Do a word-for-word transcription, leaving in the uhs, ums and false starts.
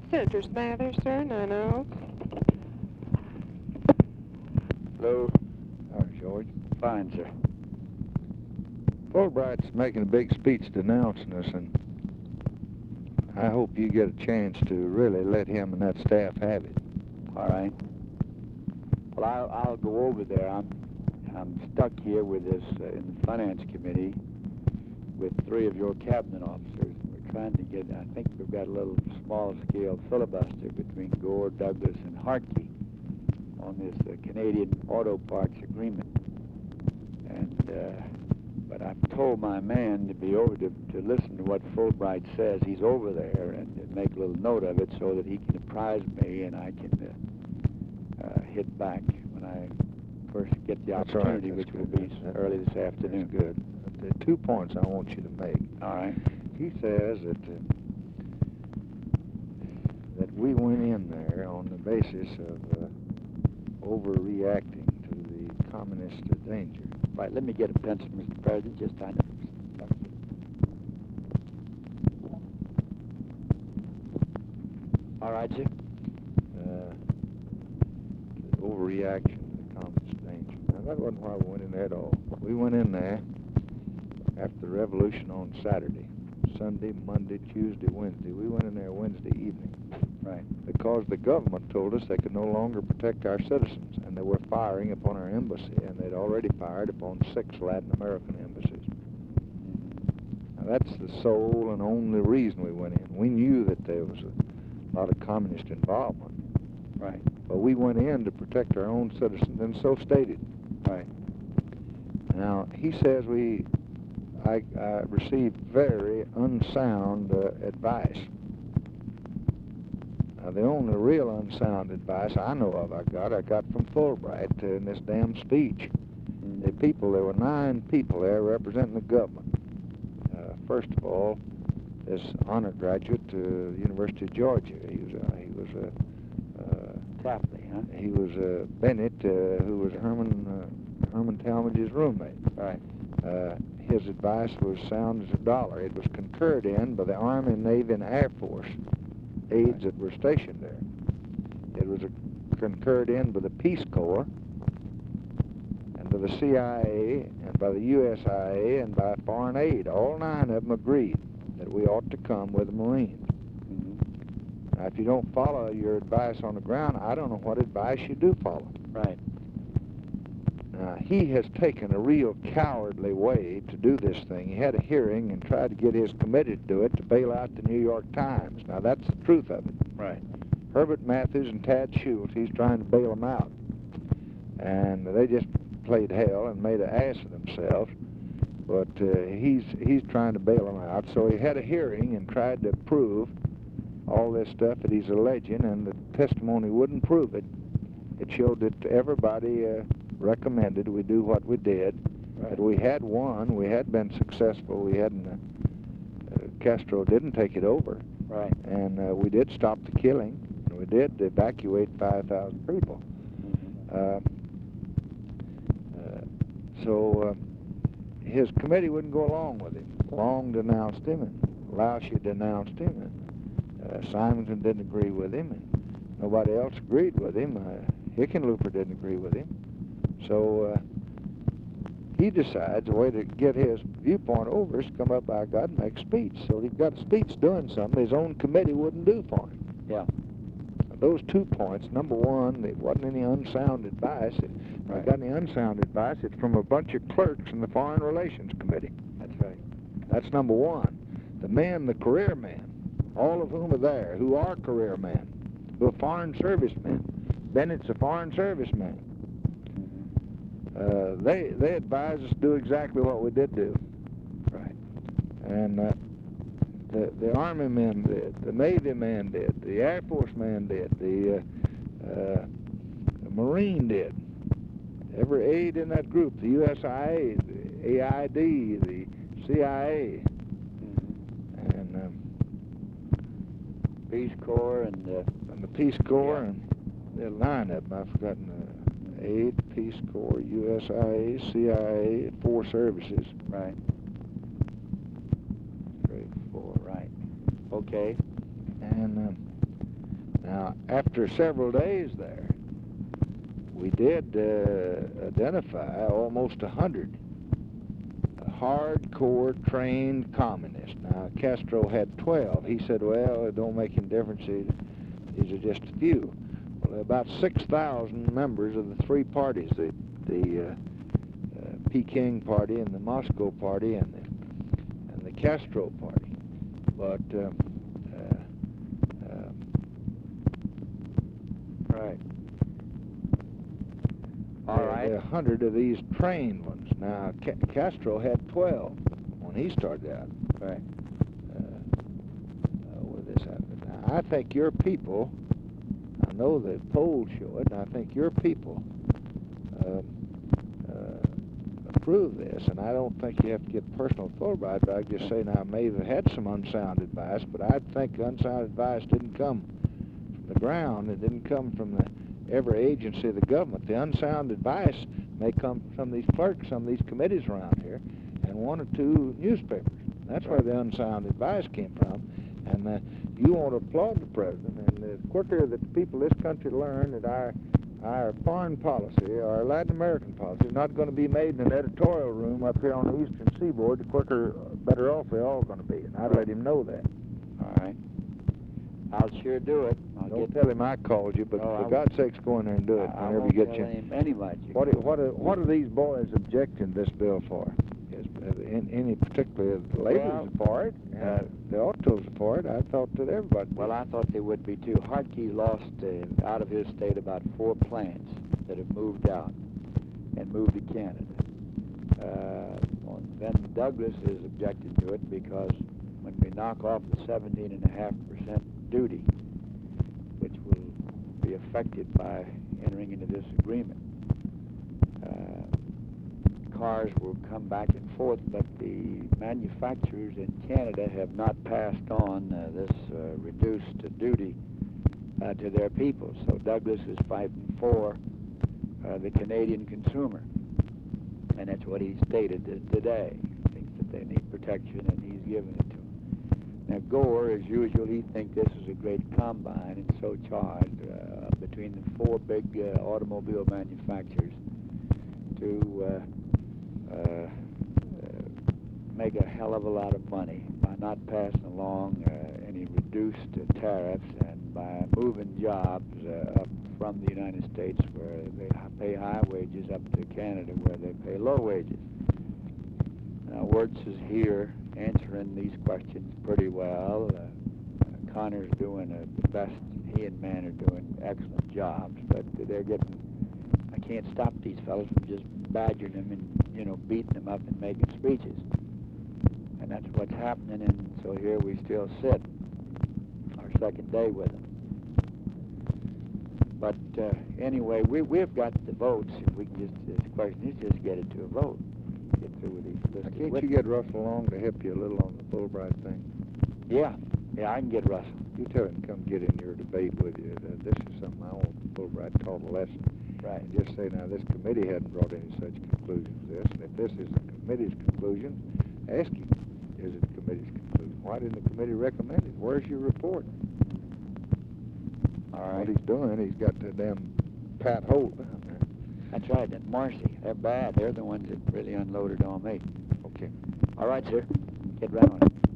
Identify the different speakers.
Speaker 1: Senator Smathers, sir, nine oh.
Speaker 2: Hello.
Speaker 3: Hi, George.
Speaker 2: Fine, sir.
Speaker 3: Fulbright's making a big speech denouncing us, and I hope you get a chance to really let him and that staff have it.
Speaker 2: All right. Well, I'll, I'll go over there. I'm I'm stuck here with this uh, in the Finance Committee with three of your cabinet officers. We're trying to get, I think we've got a little small-scale filibuster between Gore, Douglas, and Hartke on this uh, Canadian Auto Parts Agreement. And, uh, but I've told my man to be over to, to listen to what Fulbright says. He's over there and to make a little note of it so that he can apprise me and I can uh, uh, hit back when I first get the
Speaker 3: That's
Speaker 2: opportunity,
Speaker 3: right,
Speaker 2: which will
Speaker 3: good.
Speaker 2: be
Speaker 3: That-
Speaker 2: early this afternoon.
Speaker 3: That's good. There are two points I want you to make.
Speaker 2: All right.
Speaker 3: He says that uh, that we went in there on the basis of uh, overreacting to the communist danger.
Speaker 2: Right, let me get a pencil, Mister President, just kind of. All right, sir.
Speaker 3: Uh, the overreaction to the communist danger. Now, that wasn't why we went in there at all. We went in there after the revolution on Saturday, Sunday, Monday, Tuesday, Wednesday. We went in there Wednesday evening.
Speaker 2: Right.
Speaker 3: Because the government told us they could no longer protect our citizens, and they were firing upon our embassy, and they'd already fired upon six Latin American embassies. Now, that's the sole and only reason we went in. We knew that there was a lot of communist involvement.
Speaker 2: Right.
Speaker 3: But we went in to protect our own citizens, and so stated.
Speaker 2: Right.
Speaker 3: Now, he says we, I, I received very unsound uh, advice. Now, the only real unsound advice I know of I got, I got from Fulbright uh, in this damn speech.
Speaker 2: Mm-hmm.
Speaker 3: The people, there were nine people there representing the government. Uh, first of all, this honor graduate to the University of Georgia. He was a, he was a, uh,
Speaker 2: Tapley, huh?
Speaker 3: he was a Bennett, uh, who was Herman uh, Herman Talmadge's roommate.
Speaker 2: Right.
Speaker 3: Uh, his advice was sound as a dollar. It was concurred in by the Army, Navy, and Air Force aides that were stationed there. It was a, concurred in by the Peace Corps, and by the C I A, and by the U S I A, and by Foreign Aid. All nine of them agreed that we ought to come with the Marines.
Speaker 2: Mm-hmm.
Speaker 3: Now, if you don't follow your advice on the ground, I don't know what advice you do follow.
Speaker 2: Right.
Speaker 3: Now, he has taken a real cowardly way to do this thing. He had a hearing and tried to get his committee to do it to bail out the New York Times. Now, that's the truth of it.
Speaker 2: Right.
Speaker 3: Herbert Matthews and Tad Schultz, he's trying to bail them out. And they just played hell and made an ass of themselves. But uh, he's, he's trying to bail them out. So he had a hearing and tried to prove all this stuff that he's alleging, and the testimony wouldn't prove it. It showed that everybody uh, recommended we do what we did,
Speaker 2: Right.
Speaker 3: that we had won, we had been successful, we hadn't, uh, uh, Castro didn't take it over,
Speaker 2: Right.
Speaker 3: and uh, we did stop the killing, and we did evacuate five thousand people.
Speaker 2: Mm-hmm.
Speaker 3: Uh, uh, so uh, his committee wouldn't go along with him. Long denounced him, and Lausche denounced him, and uh, Simonton didn't agree with him, and nobody else agreed with him. Uh, Hickenlooper didn't agree with him. So uh, he decides a way to get his viewpoint over is to come up by God and make a speech. So he got a speech doing something his own committee wouldn't do for him.
Speaker 2: Yeah.
Speaker 3: Those two points, number one, there wasn't any unsound advice. If
Speaker 2: Right.
Speaker 3: I got any unsound advice, it's from a bunch of clerks in the Foreign Relations Committee.
Speaker 2: That's right.
Speaker 3: That's number one. The men, the career men, all of whom are there, who are career men, who are foreign servicemen. Bennett's a foreign serviceman. Uh, they they advised us to do exactly what we did do.
Speaker 2: Right.
Speaker 3: And uh, the the Army men did, the Navy men did, the Air Force men did, the, uh, uh, the Marine did. Every aide in that group, the U S I A, the A I D, the C I A,
Speaker 2: Mm-hmm.
Speaker 3: and, um,
Speaker 2: Peace Corps and uh,
Speaker 3: and the Peace Corps,
Speaker 2: Yeah.
Speaker 3: and there are nine of them. I've forgotten. Uh, aid, Peace Corps, U S I A, C I A, four services.
Speaker 2: right.
Speaker 3: Three, four.
Speaker 2: Right. Okay.
Speaker 3: And um, Now, after several days there, we did uh, identify almost a hundred hardcore trained communists. Now, Castro had twelve. He said, well, it don't make any difference. These are just a few. Well, about six thousand members of the three parties, the, the uh, uh, Peking Party and the Moscow Party and the, and the Castro Party. But, uh, uh, uh,
Speaker 2: Right. All
Speaker 3: there,
Speaker 2: right.
Speaker 3: there are a hundred of these trained ones. Now, Ca Castro had twelve when he started out.
Speaker 2: Right.
Speaker 3: Uh, uh, with this happened. Now, I think your people, I know the polls show it, and I think your people uh, uh, approve this, and I don't think you have to get personal with Fulbright, but I just say now, maybe have had some unsound advice, but I think unsound advice didn't come from the ground. It didn't come from the every agency of the government. The unsound advice may come from some of these clerks, some of these committees around here, and one or two newspapers. That's where the unsound advice came from. And uh, you want to applaud the president. And the quicker that the people of this country learn that our our foreign policy, our Latin American policy, is not going to be made in an editorial room up here on the eastern seaboard, the quicker, better off they're all going to be. And I'd let him know that.
Speaker 2: All right. I'll sure do it. I'll
Speaker 3: Don't
Speaker 2: get
Speaker 3: tell him I called you, but
Speaker 2: Oh, I
Speaker 3: for God's sakes, go in there and do it
Speaker 2: I, I
Speaker 3: whenever
Speaker 2: won't
Speaker 3: you get
Speaker 2: tell
Speaker 3: you.
Speaker 2: him any much.
Speaker 3: What are, what are, what are these boys objecting this bill for? Is in, any particular the labor's
Speaker 2: Well,
Speaker 3: for it?
Speaker 2: uh,
Speaker 3: Uh, the autos for it. I thought that everybody.
Speaker 2: Well, I thought they would be too. Hartke lost uh, out of his state about four plants that have moved out and moved to Canada. Uh, well, then Douglas is objecting to it because when we knock off the seventeen and a half percent duty, which will be affected by entering into this agreement, uh, cars will come back and forth, but the manufacturers in Canada have not passed on uh, this uh, reduced duty uh, to their people. So Douglas is fighting for uh, the Canadian consumer, and that's what he stated today. He thinks that they need protection, and he's giving it to them. Now, Gore, as usual, he thinks this is a great combine, and so charged uh, between the four big uh, automobile manufacturers to uh, uh, uh, make a hell of a lot of money by not passing along uh, any reduced uh, tariffs and by moving jobs uh, up from the United States where they pay high wages up to Canada where they pay low wages. Now, Wirtz is here answering these questions pretty well. Uh, uh, Connor's doing uh, the best. He and Mann are doing excellent jobs, but they're getting, I can't stop these fellows from just badgering them and, you know, beating them up and making speeches. And that's what's happening, and so here we still sit, our second day with them. But uh, anyway, we, we've got the votes. If we can just, this question is just get it to a vote. Get through with these
Speaker 3: Now,
Speaker 2: listed
Speaker 3: can't
Speaker 2: witnesses.
Speaker 3: you get Russell along to help you a little on the Fulbright thing?
Speaker 2: Yeah, yeah, I can get Russell.
Speaker 3: You tell him to come get in your debate with you. Uh, this is something I want Fulbright taught a lesson.
Speaker 2: Right.
Speaker 3: And just say, now, this committee hadn't brought any such conclusions as this, and if this is the committee's conclusion, ask him, is it the committee's conclusion? Why didn't the committee recommend it? Where's your report?
Speaker 2: All
Speaker 3: What
Speaker 2: right.
Speaker 3: he's doing, he's got the damn Pat Holt down there.
Speaker 2: That's right, and Marcy. They're bad. They're the ones that really unloaded on me.
Speaker 3: Okay.
Speaker 2: All right, sir. Get right on it.